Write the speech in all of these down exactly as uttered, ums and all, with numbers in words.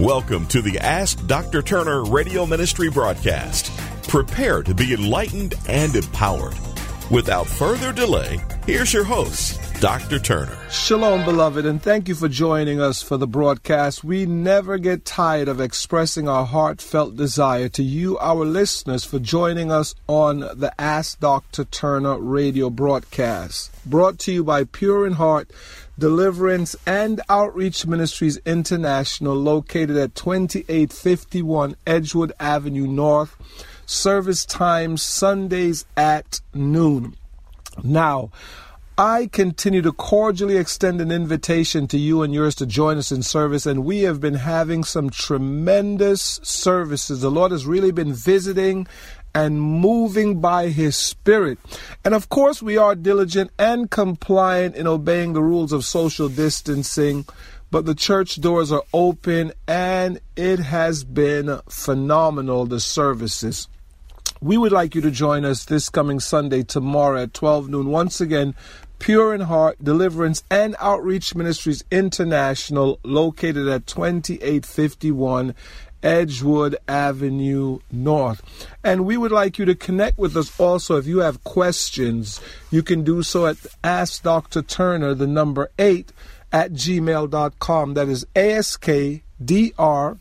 Welcome to the Ask Doctor Turner radio ministry broadcast. Prepare to be enlightened and empowered. Without further delay, here's your host, Doctor Turner. Shalom, beloved, and thank you for joining us for the broadcast. We never get tired of expressing our heartfelt desire to you, our listeners, for joining us on the Ask Doctor Turner radio broadcast. Brought to you by Pure in Heart Deliverance and Outreach Ministries International, located at twenty-eight fifty-one Edgewood Avenue North. Service times Sundays at noon. Now, I continue to cordially extend an invitation to you and yours to join us in service, and we have been having some tremendous services. The Lord has really been visiting and moving by His Spirit. And of course, we are diligent and compliant in obeying the rules of social distancing, but the church doors are open, and it has been phenomenal, the services. We would like you to join us this coming Sunday, tomorrow at twelve noon. Once again, Pure in Heart Deliverance and Outreach Ministries International, located at twenty-eight fifty-one Edgewood Avenue North. And we would like you to connect with us also. If you have questions, you can do so at Ask Doctor Turner, the number eight, at gmail dot com. That is A S K D R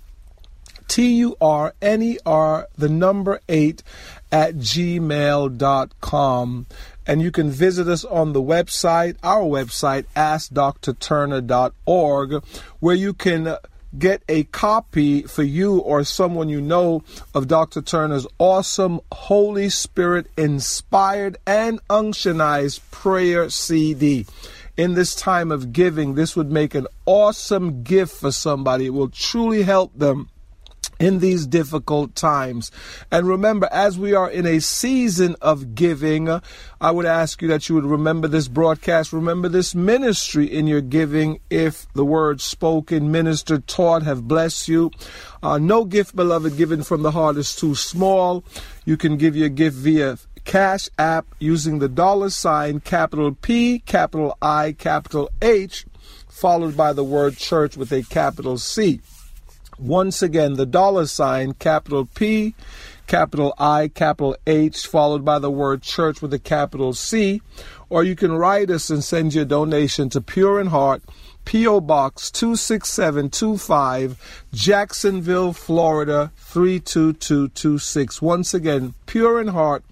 T U R N E R, the number eight, at gmail dot com. And you can visit us on the website, our website, ask dr turner dot org, where you can get a copy for you or someone you know of Doctor Turner's awesome Holy Spirit inspired and unctionized prayer C D. In this time of giving, this would make an awesome gift for somebody. It will truly help them in these difficult times. And remember, as we are in a season of giving, uh, I would ask you that you would remember this broadcast, remember this ministry in your giving. If the words spoken, ministered, taught have blessed you, uh, no gift, beloved, given from the heart is too small. You can give your gift via Cash App using the dollar sign, capital P, capital I, capital H, followed by the word church with a capital C. Once again, the dollar sign, capital P, capital I, capital H, followed by the word church with a capital C. Or you can write us and send your donation to Pure in Heart, P O. Box two six seven two five, Jacksonville, Florida three two two two six. Once again, Pure in Heart,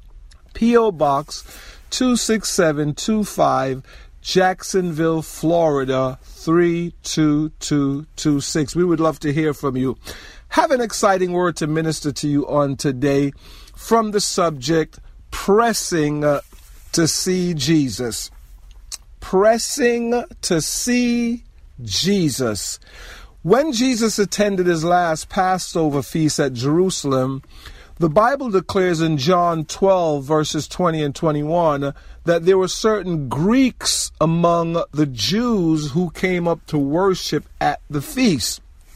P O. Box two six seven two five, Jacksonville, Florida three two two two six. We would love to hear from you. Have an exciting word to minister to you on today from the subject, pressing uh, to see Jesus. Pressing to see Jesus. When Jesus attended his last Passover feast at Jerusalem, the Bible declares in John twelve, verses twenty and twenty-one, that there were certain Greeks among the Jews who came up to worship at the feast.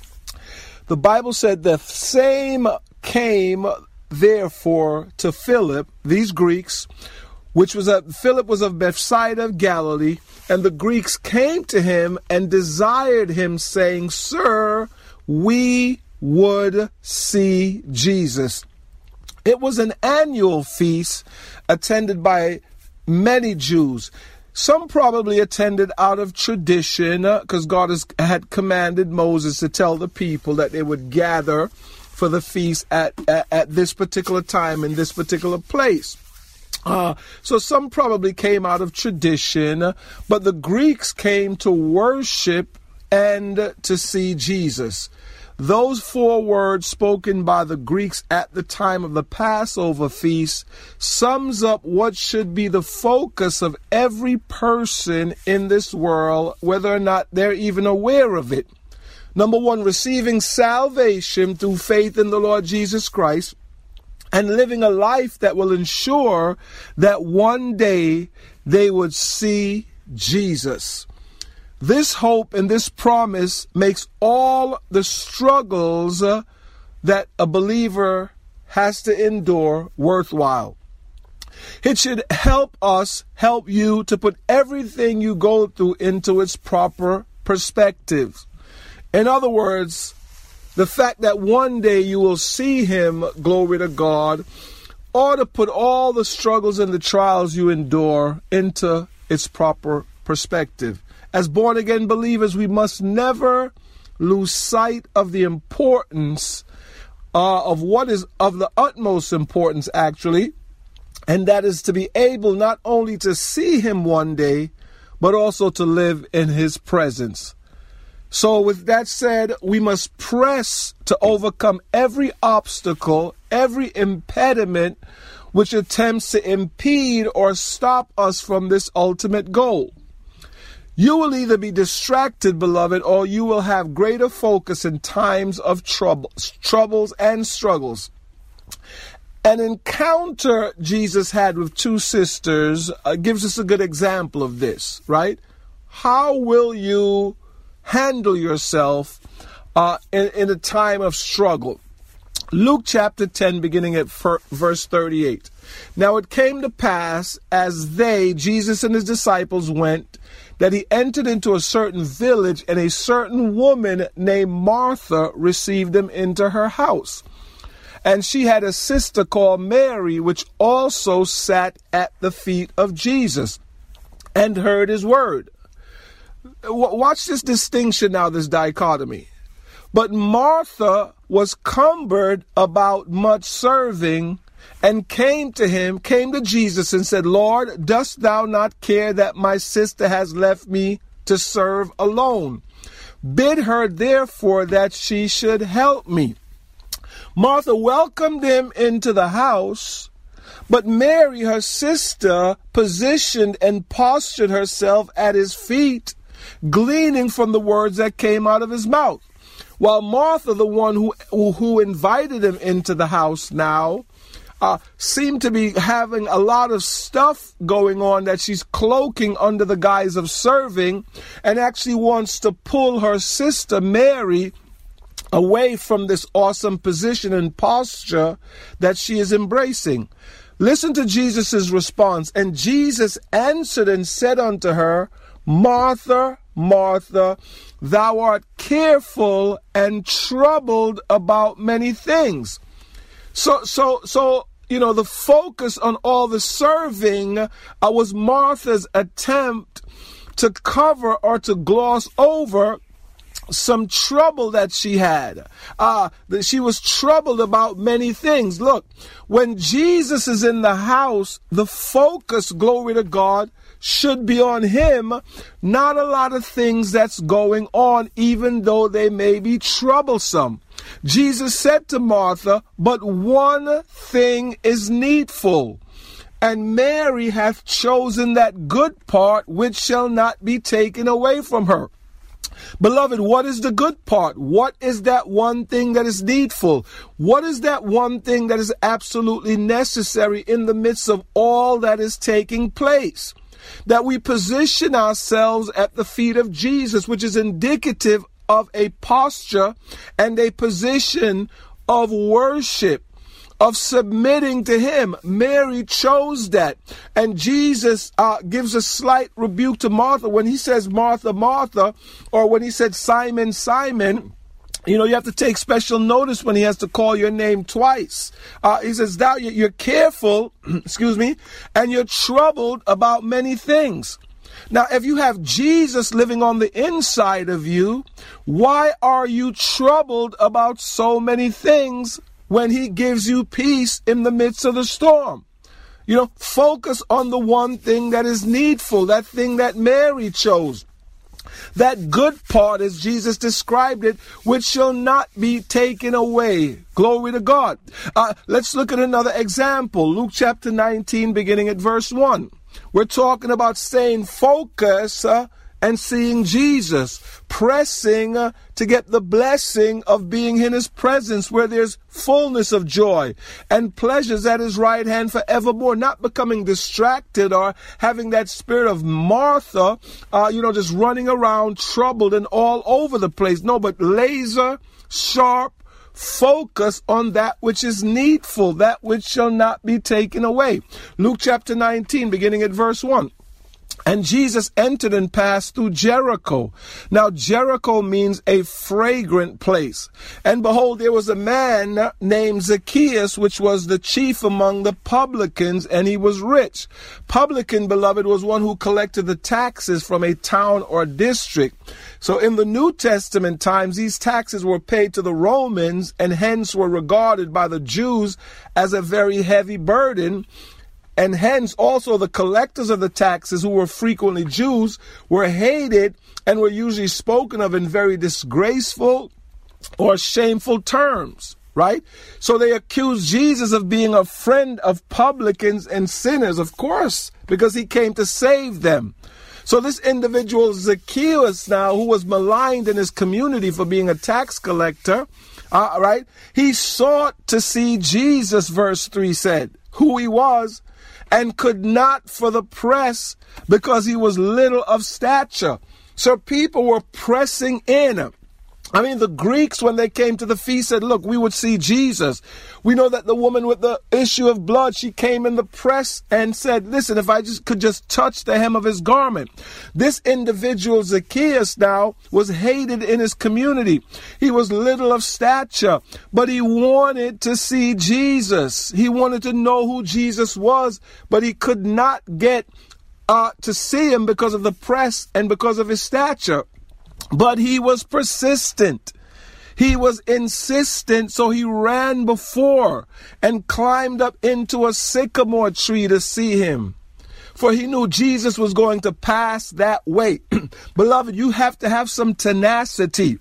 The Bible said the same came, therefore, to Philip, these Greeks, which was that Philip was of Bethsaida of Galilee, and the Greeks came to him and desired him, saying, "Sir, we would see Jesus." It was an annual feast attended by many Jews. Some probably attended out of tradition because God has, had commanded Moses to tell the people that they would gather for the feast at, at, at this particular time in this particular place. Uh, so some probably came out of tradition, but the Greeks came to worship and to see Jesus. Those four words spoken by the Greeks at the time of the Passover feast sums up what should be the focus of every person in this world, whether or not they're even aware of it. Number one, receiving salvation through faith in the Lord Jesus Christ and living a life that will ensure that one day they would see Jesus. This hope and this promise makes all the struggles uh, that a believer has to endure worthwhile. It should help us, help you to put everything you go through into its proper perspective. In other words, the fact that one day you will see him, glory to God, ought to put all the struggles and the trials you endure into its proper perspective. As born-again believers, we must never lose sight of the importance uh, of what is of the utmost importance, actually, and that is to be able not only to see him one day, but also to live in his presence. So with that said, we must press to overcome every obstacle, every impediment which attempts to impede or stop us from this ultimate goal. You will either be distracted, beloved, or you will have greater focus in times of trouble, troubles and struggles. An encounter Jesus had with two sisters uh, gives us a good example of this, right? How will you handle yourself uh, in, in a time of struggle? Luke chapter ten, beginning at verse thirty-eight. Now it came to pass, as they, Jesus and his disciples, went, that he entered into a certain village, and a certain woman named Martha received him into her house. And she had a sister called Mary, which also sat at the feet of Jesus and heard his word. Watch this distinction now, this dichotomy. But Martha was cumbered about much serving, and came to him, came to Jesus and said, Lord, dost thou not care that my sister has left me to serve alone? Bid her therefore that she should help me. Martha welcomed him into the house, but Mary, her sister, positioned and postured herself at his feet, gleaning from the words that came out of his mouth. While Martha, the one who, who invited him into the house now, Uh, seemed to be having a lot of stuff going on that she's cloaking under the guise of serving, and actually wants to pull her sister Mary away from this awesome position and posture that she is embracing. Listen to Jesus' response. And Jesus answered and said unto her, Martha, Martha, thou art careful and troubled about many things. So, so, so, you know, the focus on all the serving uh, was Martha's attempt to cover or to gloss over some trouble that she had. Uh, that she was troubled about many things. Look, when Jesus is in the house, the focus, glory to God, should be on him, not a lot of things that's going on, even though they may be troublesome. Jesus said to Martha, but one thing is needful, and Mary hath chosen that good part which shall not be taken away from her. Beloved, what is the good part? What is that one thing that is needful? What is that one thing that is absolutely necessary in the midst of all that is taking place? That we position ourselves at the feet of Jesus, which is indicative of a posture and a position of worship, of submitting to him. Mary chose that. And Jesus uh, gives a slight rebuke to Martha when he says, Martha, Martha, or when he said, Simon, Simon. You know, you have to take special notice when he has to call your name twice. Uh, he says, thou, you're careful, excuse me, and you're troubled about many things. Now, if you have Jesus living on the inside of you, why are you troubled about so many things when he gives you peace in the midst of the storm? You know, focus on the one thing that is needful, that thing that Mary chose. That good part, as Jesus described it, which shall not be taken away. Glory to God. Uh, let's look at another example. Luke chapter nineteen, beginning at verse one. We're talking about staying focused uh, and seeing Jesus, pressing uh, to get the blessing of being in his presence, where there's fullness of joy and pleasures at his right hand forevermore, not becoming distracted or having that spirit of Martha, uh, you know, just running around troubled and all over the place. No, but laser sharp focus on that which is needful, that which shall not be taken away. Luke chapter nineteen, beginning at verse one. And Jesus entered and passed through Jericho. Now Jericho means a fragrant place. And behold, there was a man named Zacchaeus, which was the chief among the publicans, and he was rich. Publican, beloved, was one who collected the taxes from a town or district. So in the New Testament times, these taxes were paid to the Romans and hence were regarded by the Jews as a very heavy burden. And hence also the collectors of the taxes, who were frequently Jews, were hated and were usually spoken of in very disgraceful or shameful terms, right? So they accused Jesus of being a friend of publicans and sinners, of course, because he came to save them. So this individual Zacchaeus now, who was maligned in his community for being a tax collector, uh, right? He sought to see Jesus, verse three said, who he was, and could not for the press, because he was little of stature. So people were pressing in. I mean, the Greeks, when they came to the feast, said, look, we would see Jesus. We know that the woman with the issue of blood, she came in the press and said, listen, if I just could just touch the hem of his garment. This individual, Zacchaeus, now was hated in his community. He was little of stature, but he wanted to see Jesus. He wanted to know who Jesus was, but he could not get uh, to see him because of the press and because of his stature. But he was persistent. He was insistent, so he ran before and climbed up into a sycamore tree to see him. For he knew Jesus was going to pass that way. Beloved, you have to have some tenacity.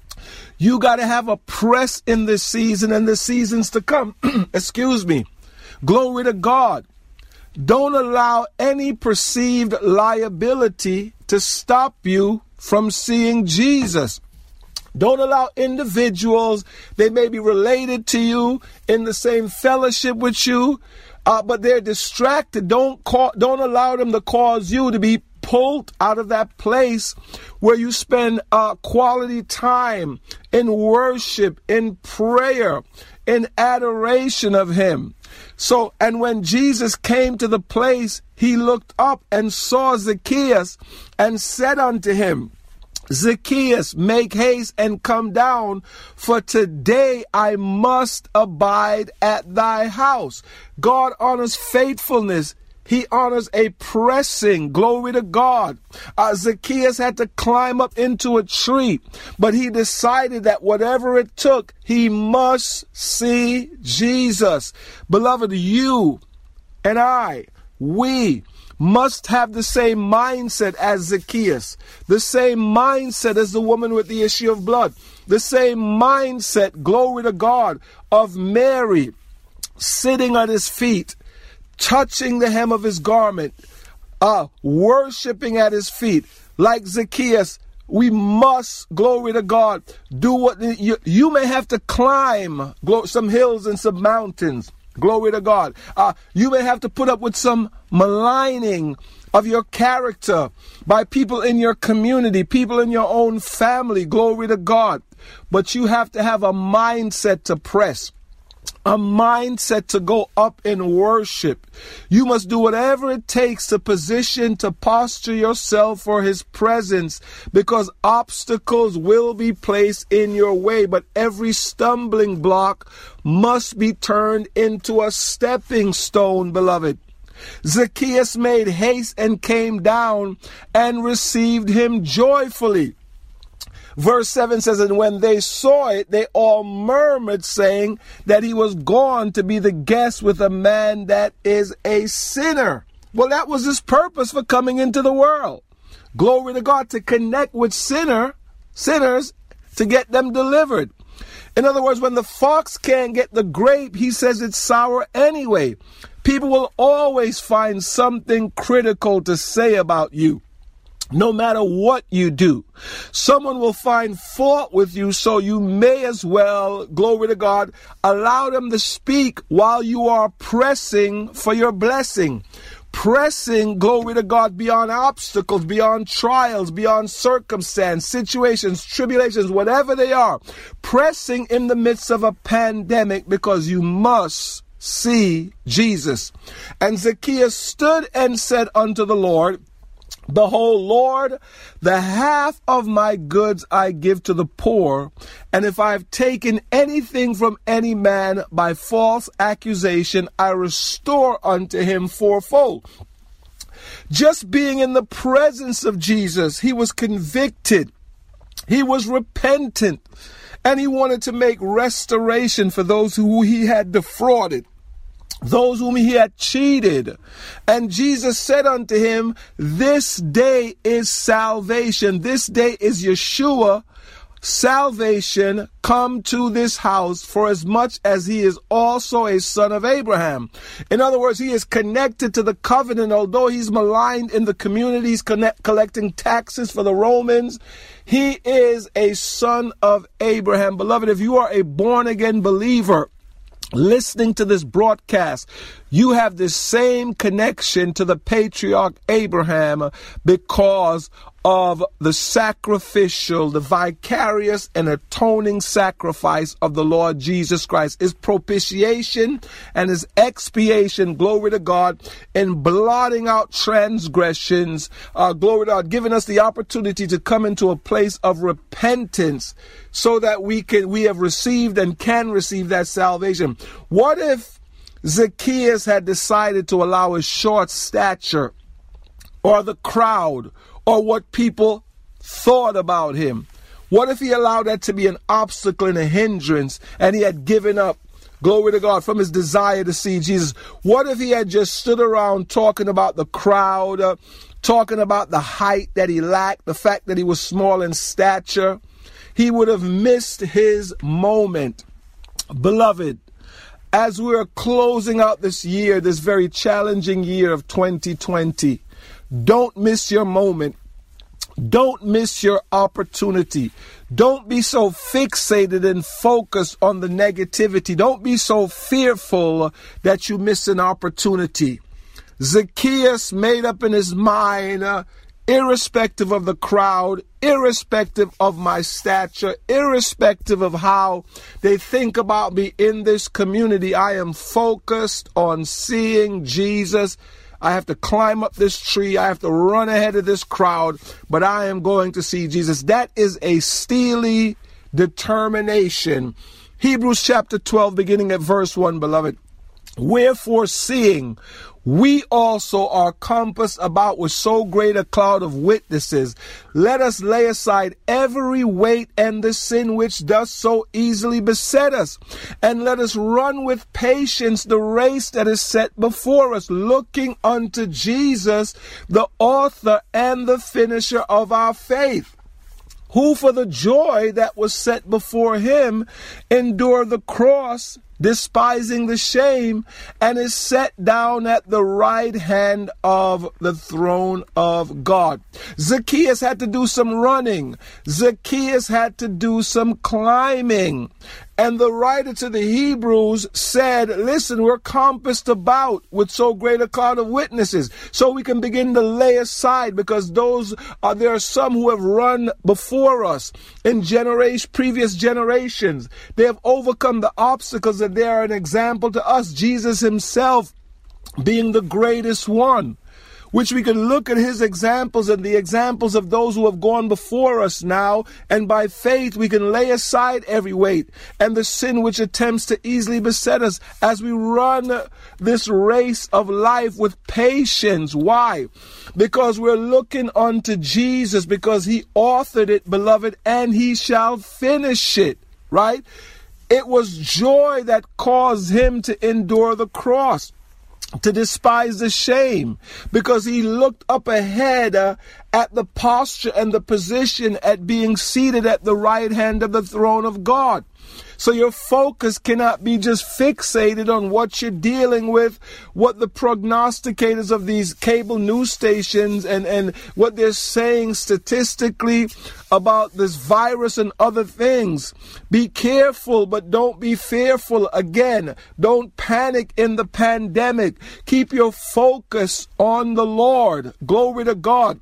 You got to have a press in this season and the seasons to come. Excuse me. Glory to God. Don't allow any perceived liability to stop you from seeing Jesus. Don't allow individuals, they may be related to you, in the same fellowship with you, uh, but they're distracted. Don't call, don't allow them to cause you to be pulled out of that place where you spend uh, quality time in worship, in prayer, in adoration of him. So, and when Jesus came to the place, he looked up and saw Zacchaeus and said unto him, Zacchaeus, make haste and come down, for today I must abide at thy house. God honors faithfulness. He honors a pressing. Glory to God. Uh, Zacchaeus had to climb up into a tree, but he decided that whatever it took, he must see Jesus. Beloved, you and I, we must have the same mindset as Zacchaeus, the same mindset as the woman with the issue of blood, the same mindset, glory to God, of Mary sitting at his feet, touching the hem of his garment, uh, worshiping at his feet. Like Zacchaeus, we must, glory to God, do what you, you may have to climb some hills and some mountains. Glory to God. Uh, you may have to put up with some maligning of your character by people in your community, people in your own family. Glory to God. But you have to have a mindset to press, a mindset to go up in worship. You must do whatever it takes to position, to posture yourself for his presence, because obstacles will be placed in your way, but every stumbling block must be turned into a stepping stone, beloved. Zacchaeus made haste and came down and received him joyfully. Verse seven says, and when they saw it, they all murmured, saying that he was gone to be the guest with a man that is a sinner. Well, that was his purpose for coming into the world. Glory to God, to connect with sinner, sinners, to get them delivered. In other words, when the fox can't get the grape, he says it's sour anyway. People will always find something critical to say about you. No matter what you do, someone will find fault with you, so you may as well, glory to God, allow them to speak while you are pressing for your blessing. Pressing, glory to God, beyond obstacles, beyond trials, beyond circumstance, situations, tribulations, whatever they are. Pressing in the midst of a pandemic, because you must see Jesus. And Zacchaeus stood and said unto the Lord, Behold, Lord, the half of my goods I give to the poor, and if I have taken anything from any man by false accusation, I restore unto him fourfold. Just being in the presence of Jesus, he was convicted, he was repentant, and he wanted to make restoration for those who he had defrauded, those whom he had cheated. And Jesus said unto him, this day is salvation. This day is Yeshua, salvation, come to this house, for as much as he is also a son of Abraham. In other words, he is connected to the covenant. Although he's maligned in the communities, connect, collecting taxes for the Romans, he is a son of Abraham. Beloved, if you are a born-again believer listening to this broadcast, you have this same connection to the patriarch Abraham because of the sacrificial, the vicarious and atoning sacrifice of the Lord Jesus Christ. His propitiation and his expiation, glory to God, in blotting out transgressions, uh, glory to God, giving us the opportunity to come into a place of repentance so that we can, we have received and can receive that salvation. What if Zacchaeus had decided to allow his short stature or the crowd or what people thought about him? What if he allowed that to be an obstacle and a hindrance, and he had given up, glory to God, from his desire to see Jesus? What if he had just stood around talking about the crowd, uh, talking about the height that he lacked, the fact that he was small in stature? He would have missed his moment. Beloved, as we're closing out this year, this very challenging year of twenty twenty, don't miss your moment. Don't miss your opportunity. Don't be so fixated and focused on the negativity. Don't be so fearful that you miss an opportunity. Zacchaeus made up in his mind, uh, irrespective of the crowd, irrespective of my stature, irrespective of how they think about me in this community, I am focused on seeing Jesus. I have to climb up this tree. I have to run ahead of this crowd, but I am going to see Jesus. That is a steely determination. Hebrews chapter twelve, beginning at verse one, beloved. Wherefore, seeing we also are compassed about with so great a cloud of witnesses, let us lay aside every weight and the sin which does so easily beset us, and let us run with patience the race that is set before us, looking unto Jesus, the author and the finisher of our faith, who for the joy that was set before him endured the cross, despising the shame, and is set down at the right hand of the throne of God. Zacchaeus had to do some running. Zacchaeus had to do some climbing. And the writer to the Hebrews said, listen, we're compassed about with so great a cloud of witnesses. So we can begin to lay aside, because those are, there are some who have run before us in generation, previous generations. They have overcome the obstacles, and they are an example to us. Jesus himself being the greatest one, which we can look at his examples and the examples of those who have gone before us now, and by faith we can lay aside every weight and the sin which attempts to easily beset us as we run this race of life with patience. Why? Because we're looking unto Jesus, because he authored it, beloved, and he shall finish it, right? It was joy that caused him to endure the cross, to despise the shame, because he looked up ahead uh, at the posture and the position at being seated at the right hand of the throne of God. So your focus cannot be just fixated on what you're dealing with, what the prognosticators of these cable news stations and, and what they're saying statistically about this virus and other things. Be careful, but don't be fearful. Again, don't panic in the pandemic. Keep your focus on the Lord. Glory to God.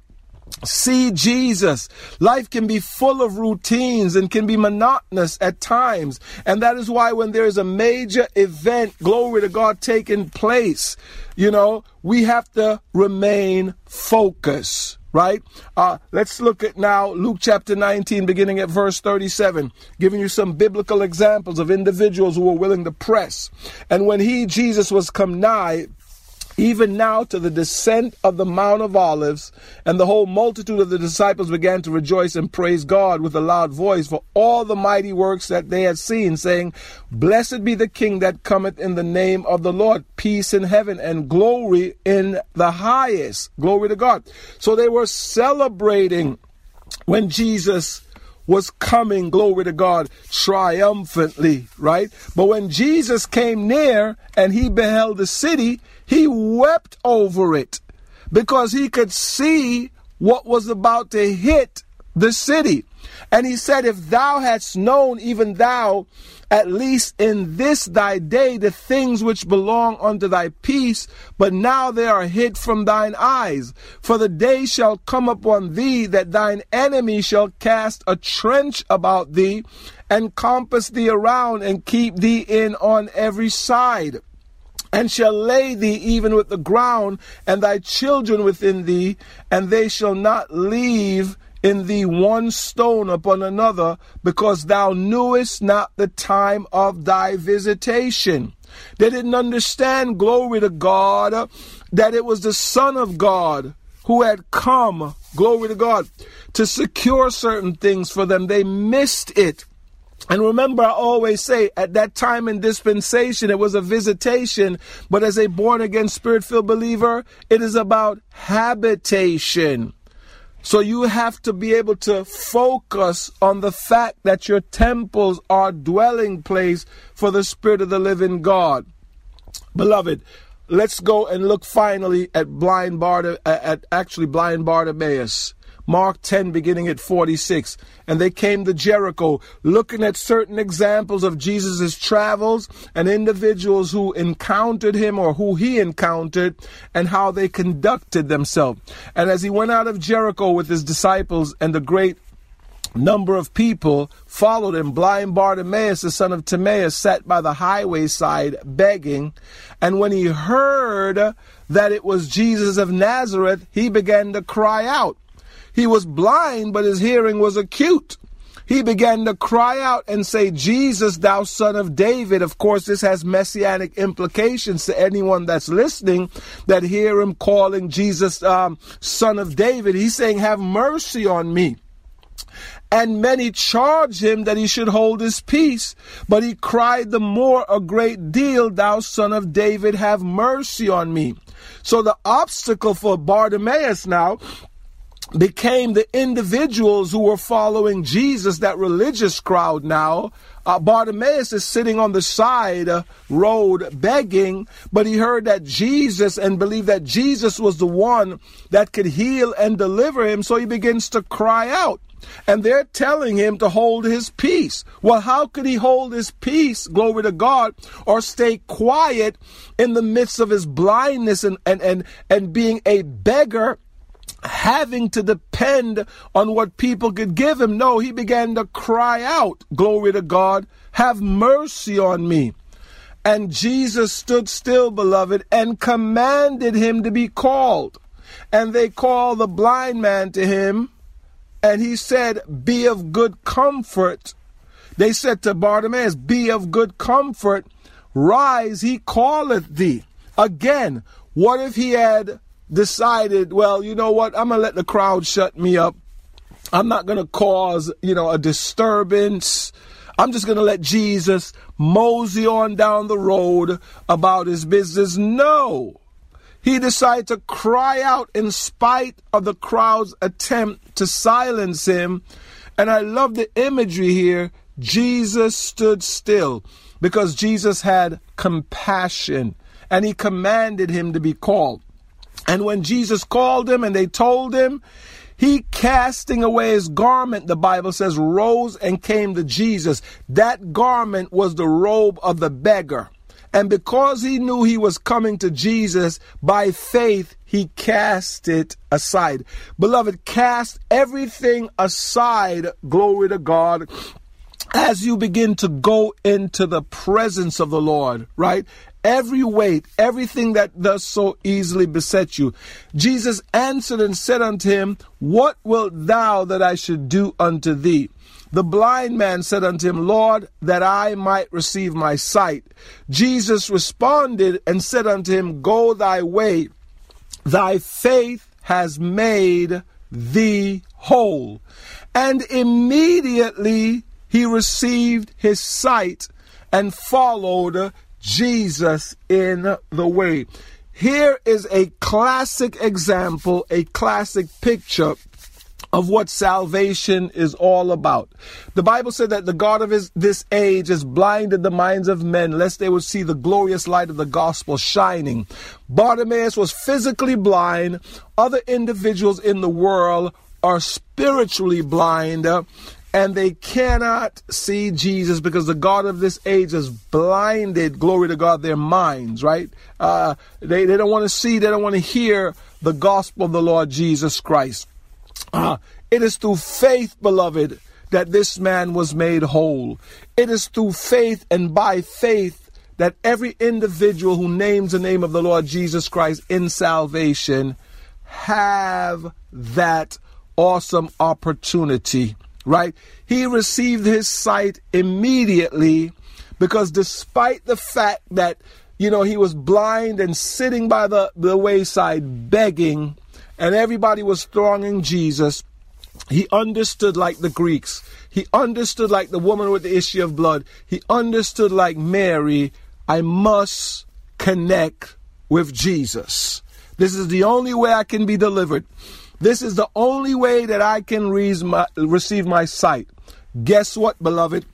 See Jesus. Life can be full of routines and can be monotonous at times. And that is why when there is a major event, glory to God, taking place, you know, we have to remain focused, right? Uh, let's look at now Luke chapter nineteen, beginning at verse thirty-seven, giving you some biblical examples of individuals who were willing to press. And when he, Jesus, was come nigh, even now to the descent of the Mount of Olives, and the whole multitude of the disciples began to rejoice and praise God with a loud voice for all the mighty works that they had seen, saying, Blessed be the King that cometh in the name of the Lord, peace in heaven and glory in the highest. Glory to God. So they were celebrating when Jesus was coming, glory to God, triumphantly, right? But when Jesus came near and he beheld the city, he wept over it because he could see what was about to hit the city. And he said, if thou hadst known, even thou, at least in this thy day, the things which belong unto thy peace, but now they are hid from thine eyes. For the day shall come upon thee that thine enemy shall cast a trench about thee, and compass thee around, and keep thee in on every side, and shall lay thee even with the ground, and thy children within thee, and they shall not leave in thee one stone upon another, because thou knewest not the time of thy visitation. They didn't understand, glory to God, that it was the Son of God who had come, glory to God, to secure certain things for them. They missed it. And remember, I always say, at that time in dispensation, it was a visitation. But as a born-again, spirit-filled believer, it is about habitation. So you have to be able to focus on the fact that your temples are dwelling place for the Spirit of the living God. Beloved, let's go and look finally at blind Bart- at actually blind Bartimaeus. Mark ten, beginning at forty-six. And they came to Jericho, looking at certain examples of Jesus' travels and individuals who encountered him or who he encountered and how they conducted themselves. And as he went out of Jericho with his disciples, and the great number of people followed him, blind Bartimaeus, the son of Timaeus, sat by the highway side begging. And when he heard that it was Jesus of Nazareth, he began to cry out. He was blind, but his hearing was acute. He began to cry out and say, Jesus, thou son of David. Of course, this has messianic implications to anyone that's listening that hear him calling Jesus um, son of David. He's saying, have mercy on me. And many charged him that he should hold his peace. But he cried the more a great deal, thou son of David, have mercy on me. So the obstacle for Bartimaeus now became the individuals who were following Jesus, that religious crowd now. Uh, Bartimaeus is sitting on the side uh, road begging, but he heard that Jesus and believed that Jesus was the one that could heal and deliver him. So he begins to cry out. And they're telling him to hold his peace. Well, how could he hold his peace, glory to God, or stay quiet in the midst of his blindness and, and, and, and being a beggar, having to depend on what people could give him? No, he began to cry out, glory to God, have mercy on me. And Jesus stood still, beloved, and commanded him to be called. And they called the blind man to him, and he said, be of good comfort. They said to Bartimaeus, be of good comfort, rise, he calleth thee. Again, what if he had decided, well, you know what, I'm going to let the crowd shut me up. I'm not going to cause, you know, a disturbance. I'm just going to let Jesus mosey on down the road about his business. No. He decided to cry out in spite of the crowd's attempt to silence him. And I love the imagery here. Jesus stood still because Jesus had compassion, and he commanded him to be called. And when Jesus called him and they told him, he, casting away his garment, the Bible says, rose and came to Jesus. That garment was the robe of the beggar. And because he knew he was coming to Jesus, by faith, he cast it aside. Beloved, cast everything aside, glory to God, as you begin to go into the presence of the Lord, right? Every weight, everything that does so easily beset you. Jesus answered and said unto him, what wilt thou that I should do unto thee? The blind man said unto him, Lord, that I might receive my sight. Jesus responded and said unto him, go thy way, thy faith has made thee whole. And immediately he received his sight and followed Jesus in the way. Here is a classic example, a classic picture of what salvation is all about. The Bible said that the God of his, this age has blinded the minds of men, lest they would see the glorious light of the gospel shining. Bartimaeus was physically blind. Other individuals in the world are spiritually blind, uh, and they cannot see Jesus because the God of this age has blinded, glory to God, their minds, right? Uh, they, they don't want to see, they don't want to hear the gospel of the Lord Jesus Christ. Uh, it is through faith, beloved, that this man was made whole. It is through faith and by faith that every individual who names the name of the Lord Jesus Christ in salvation have that awesome opportunity, right? He received his sight immediately because despite the fact that, you know, he was blind and sitting by the, the wayside begging, and everybody was thronging Jesus, he understood like the Greeks. He understood like the woman with the issue of blood. He understood like Mary, I must connect with Jesus. This is the only way I can be delivered. This is the only way that I can receive my sight. Guess what, beloved?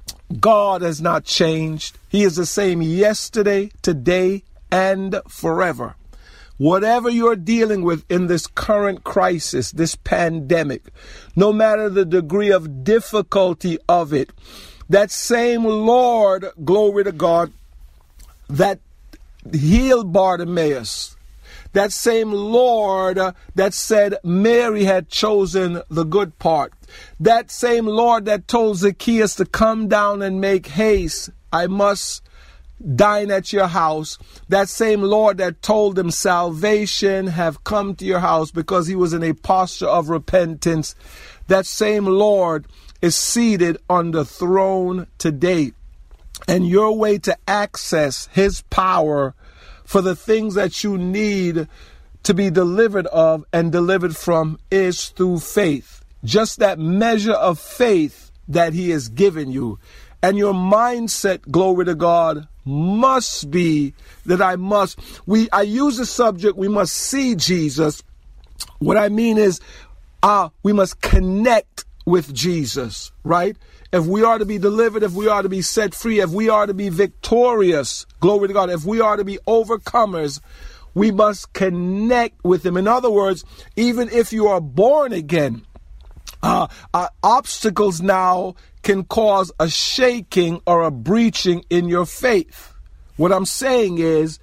God has not changed. He is the same yesterday, today, and forever. Whatever you're dealing with in this current crisis, this pandemic, no matter the degree of difficulty of it, that same Lord, glory to God, that healed Bartimaeus, that same Lord uh, that said Mary had chosen the good part, that same Lord that told Zacchaeus to come down and make haste, I must dine at your house, that same Lord that told him salvation have come to your house because he was in a posture of repentance, that same Lord is seated on the throne today. And your way to access his power for the things that you need to be delivered of and delivered from is through faith. Just that measure of faith that he has given you. And your mindset, glory to God, must be that I must, we, I use the subject, we must see Jesus. What I mean is, uh, we must connect with Jesus, right? If we are to be delivered, if we are to be set free, if we are to be victorious, glory to God, if we are to be overcomers, we must connect with him. In other words, even if you are born again, uh, uh, obstacles now can cause a shaking or a breaching in your faith. What I'm saying is,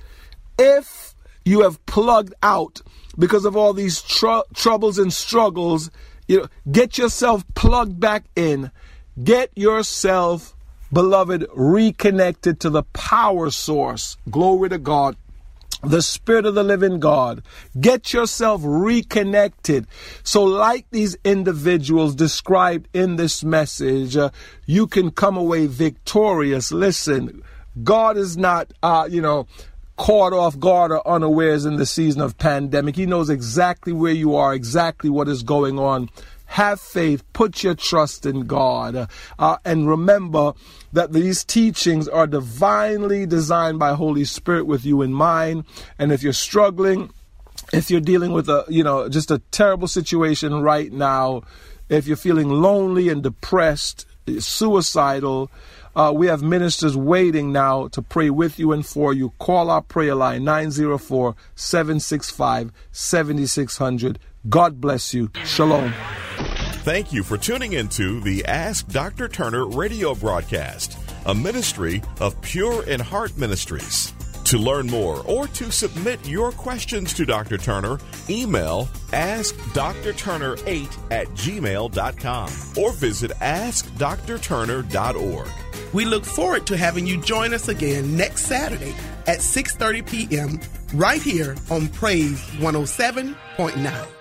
if you have plugged out because of all these tr- troubles and struggles, you know, get yourself plugged back in. Get yourself, beloved, reconnected to the power source. Glory to God. The Spirit of the living God. Get yourself reconnected. So like these individuals described in this message, uh, you can come away victorious. Listen, God is not, uh, you know, caught off guard or unawares in the season of pandemic. He knows exactly where you are, exactly what is going on. Have faith, put your trust in God, uh, and remember that these teachings are divinely designed by Holy Spirit with you in mind. And if you're struggling, if you're dealing with a, you know, just a terrible situation right now, if you're feeling lonely and depressed, suicidal, uh, we have ministers waiting now to pray with you and for you. Call our prayer line, nine zero four, seven six five, seven six zero zero. God bless you. Shalom. Thank you for tuning into the Ask Doctor Turner radio broadcast, a ministry of Pure in Heart Ministries. To learn more or to submit your questions to Doctor Turner, email ask dr turner eight at gmail dot com or visit ask dr turner dot org. We look forward to having you join us again next Saturday at six thirty p.m. right here on Praise one oh seven point nine.